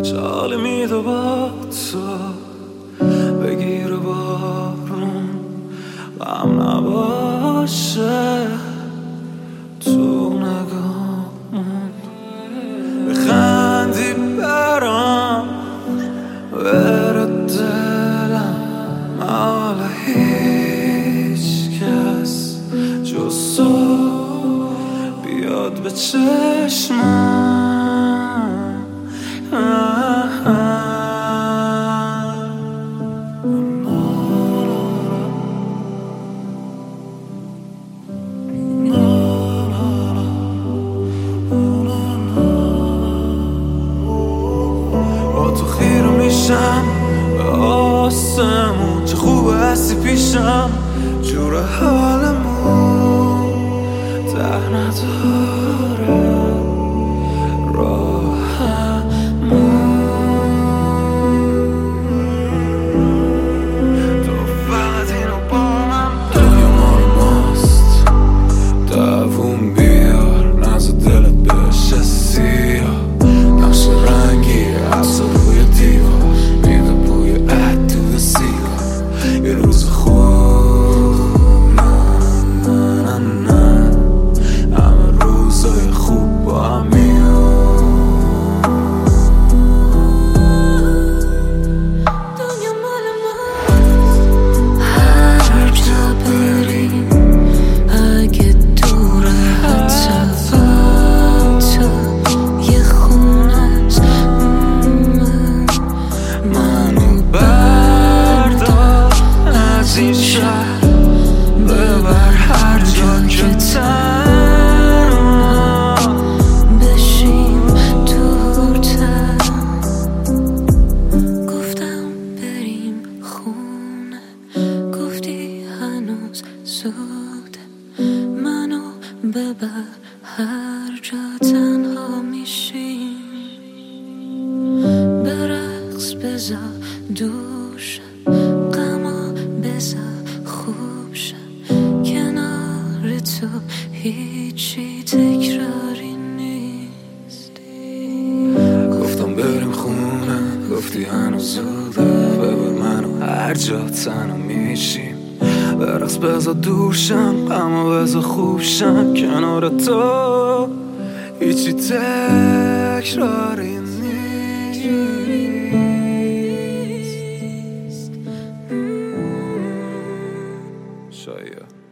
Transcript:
چاله میده با تو بگیر بارون غم نباشه تو نگامون بخندی برام بره دلم حالا هیچ کس جز تو بیاد به چشمم با تو خیره میشم به آسمون چه خوبه هستی پیشم جور حالمون ته نداره ببر هر جا که تنها بشیم دورتر گفتم بریم خونه گفتی هنوز زوده منو ببر هر جا تنها میشیم برقص بذار دوشم غما بذار خوب شم کنار تو هیچی تکراری نیست گفتم بریم خونه گفتی هنوز زوده ببر منو هر جا تنها میشیم برقص بذار دور شم غما بذار خوب شم کنار تو هیچی تکراری نیست شاید